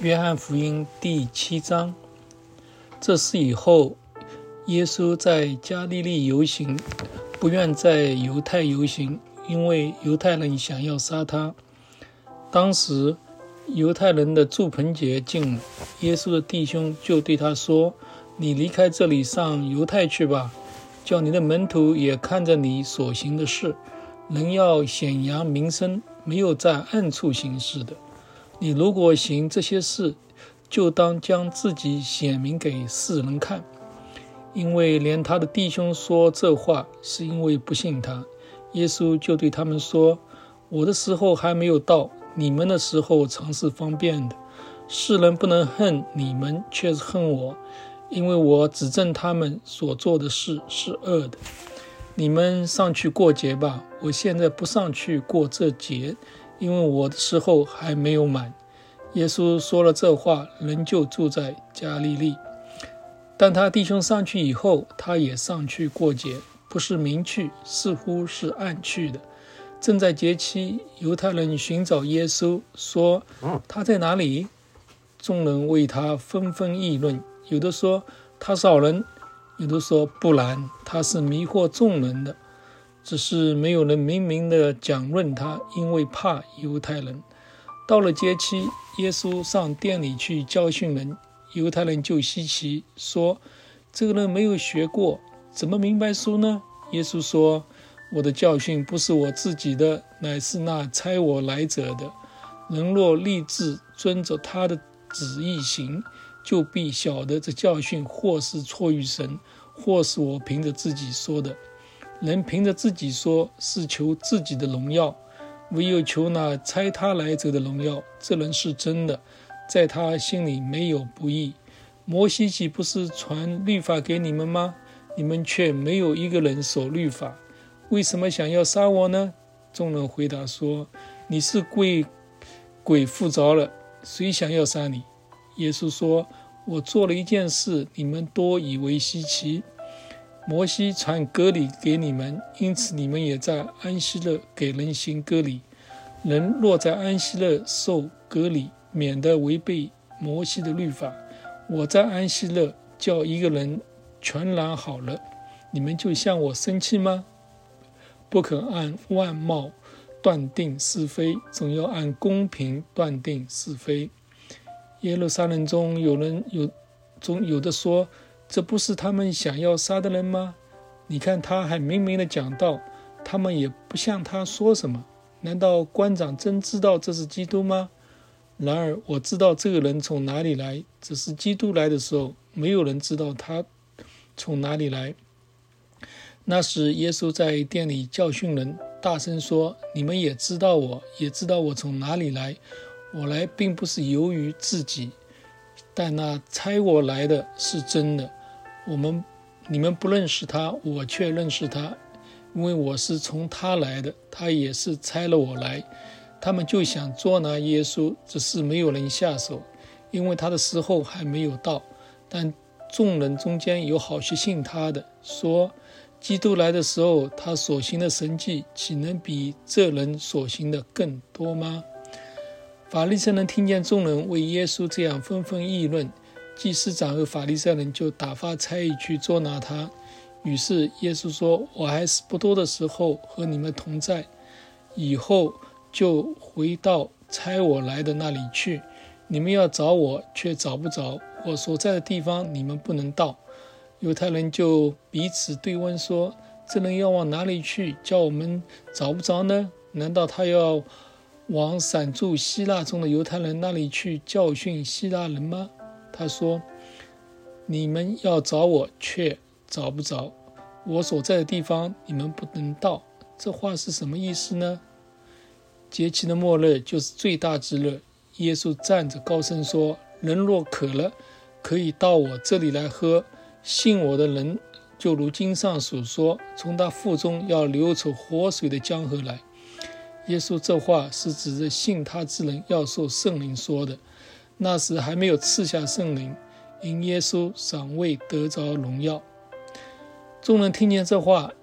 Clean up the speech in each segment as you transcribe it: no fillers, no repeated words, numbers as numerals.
约翰福音第7章。这事以后，耶稣在加利利游行，不愿在犹太游行，因为犹太人想要杀他。当时犹太人的住棚节近了，耶稣的弟兄就对他说：你离开这里，上犹太去吧，叫你的门徒也看着你所行的事。人要显扬名声，没有在暗处行事的。你如果行这些事，就当将自己显明给世人看。因为连他的弟兄说这话，是因为不信他。耶稣就对他们说：我的时候还没有到，你们的时候常是方便的。世人不能恨你们，却是恨我，因为我指证他们所做的事是恶的。你们上去过节吧，我现在不上去过这节，因为我的时候还没有满。耶稣说了这话，人就住在加利利。但他弟兄上去以后，他也上去过节，不是明去，似乎是暗去的。正在节期，犹太人寻找耶稣，说他在哪里？众人为他纷纷议论，有的说他少人，有的说不然，他是迷惑众人的。只是没有人明明的讲论他，因为怕犹太人。到了节期，耶稣上殿里去教训人，犹太人就稀奇，说这个人没有学过，怎么明白书呢？耶稣说，我的教训不是我自己的，乃是那差我来者的。人若立志遵着他的旨意行，就必晓得这教训或是出于神，或是我凭着自己说的。人凭着自己说，是求自己的荣耀，唯有求那差他来者的荣耀，这人是真的，在他心里没有不义。摩西岂不是传律法给你们吗？你们却没有一个人守律法，为什么想要杀我呢？众人回答说，你是鬼附着了，谁想要杀你？耶稣说，我做了一件事，你们多以为稀奇。摩西传割礼给你们，因此你们也在安息日给人行割礼。人若在安息日受割礼，免得违背摩西的律法。我在安息日叫一个人全然好了，你们就向我生气吗？不肯按外貌断定是非，总要按公平断定是非。耶路撒冷中有的说，这不是他们想要杀的人吗？你看他还明明的讲道，他们也不向他说什么。难道官长真知道这是基督吗？然而我知道这个人从哪里来，只是基督来的时候，没有人知道他从哪里来。那时耶稣在殿里教训人，大声说，你们也知道我，也知道我从哪里来。我来并不是由于自己，但那差我来的是真的。你们不认识他，我却认识他，因为我是从他来的，他也是差了我来。他们就想捉拿耶稣，只是没有人下手，因为他的时候还没有到。但众人中间有好些信他的，说基督来的时候，他所行的神迹，岂能比这人所行的更多吗？法利赛人听见众人为耶稣这样纷纷议论，祭司长和法利赛人就打发差役去捉拿他。于是耶稣说，我还是不多的时候和你们同在，以后就回到差我来的那里去。你们要找我，却找不着，我所在的地方你们不能到。犹太人就彼此对问说，这人要往哪里去，叫我们找不着呢？难道他要往散住希腊中的犹太人那里去教训希腊人吗？他说，你们要找我，却找不着，我所在的地方你们不能到。这话是什么意思呢？节期的末日就是最大之日。耶稣站着高声说，人若渴了，可以到我这里来喝，信我的人，就如经上所说，从他腹中要流出活水的江河来。耶稣这话是指着信他之人要受圣灵说的。那时还没有赐下圣灵，因耶稣尚未得着荣耀。众人听见这话，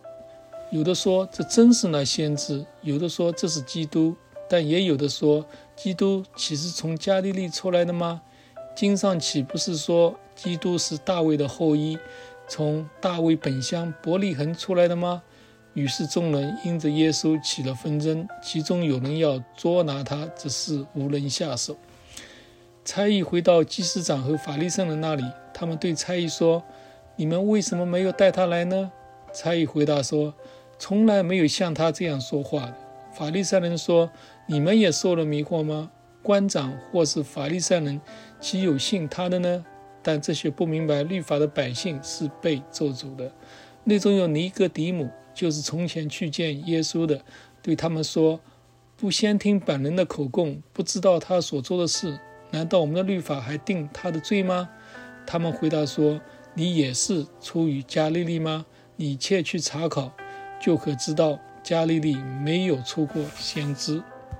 有的说这真是那先知，有的说这是基督，但也有的说基督岂是从加利利出来的吗？经上岂不是说基督是大卫的后裔，从大卫本乡伯利恒出来的吗？于是众人因着耶稣起了纷争，其中有人要捉拿他，只是无人下手。差役回到祭司长和法利赛人那里，他们对差役说：你们为什么没有带他来呢？差役回答说：从来没有像他这样说话的。法利赛人说：你们也受了迷惑吗？官长或是法利赛人，岂有信他的呢？但这些不明白律法的百姓是被咒诅的。内中有尼哥底母，就是从前去见耶稣的，对他们说：不先听本人的口供，不知道他所做的事，难道我们的律法还定他的罪吗？他们回答说：你也是出于加利利吗？你切去查考，就可知道加利利没有出过先知。